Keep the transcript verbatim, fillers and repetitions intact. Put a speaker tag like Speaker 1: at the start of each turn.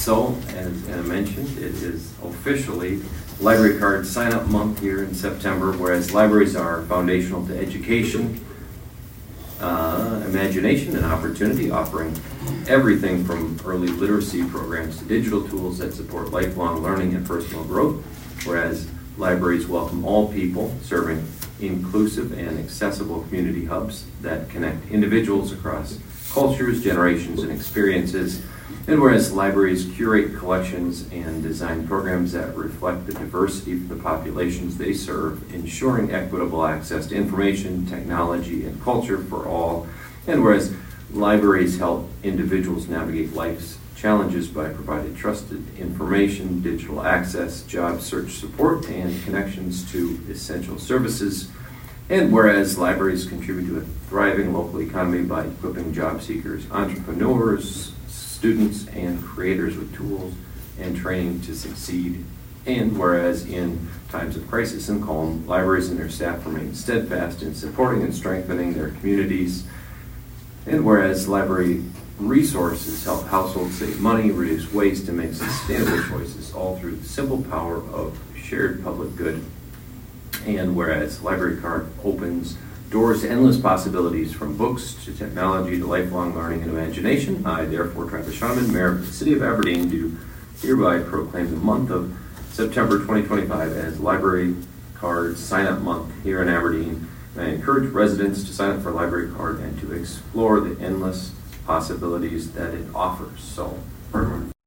Speaker 1: So, as Anna mentioned, it is officially Library Card Sign-Up Month here in September, whereas libraries are foundational to education, uh, imagination, and opportunity, offering everything from early literacy programs to digital tools that support lifelong learning and personal growth, whereas libraries welcome all people, serving inclusive and accessible community hubs that connect individuals across cultures, generations, and experiences. And whereas libraries curate collections and design programs that reflect the diversity of the populations they serve, ensuring equitable access to information, technology, and culture for all. And whereas libraries help individuals navigate life's challenges by providing trusted information, digital access, job search support, and connections to essential services. And whereas libraries contribute to a thriving local economy by equipping job seekers, entrepreneurs, students, and creators with tools and training to succeed. And whereas in times of crisis and calm, libraries and their staff remain steadfast in supporting and strengthening their communities. And whereas library resources help households save money, reduce waste, and make sustainable choices, all through the simple power of shared public good. And whereas Library Card opens doors to endless possibilities, from books to technology to lifelong learning and imagination, I therefore, Travis Schauman, Mayor of the City of Aberdeen, do hereby proclaim the month of September twenty twenty-five as Library Card Sign-Up Month here in Aberdeen. And I encourage residents to sign up for Library Card and to explore the endless possibilities that it offers. So, for everyone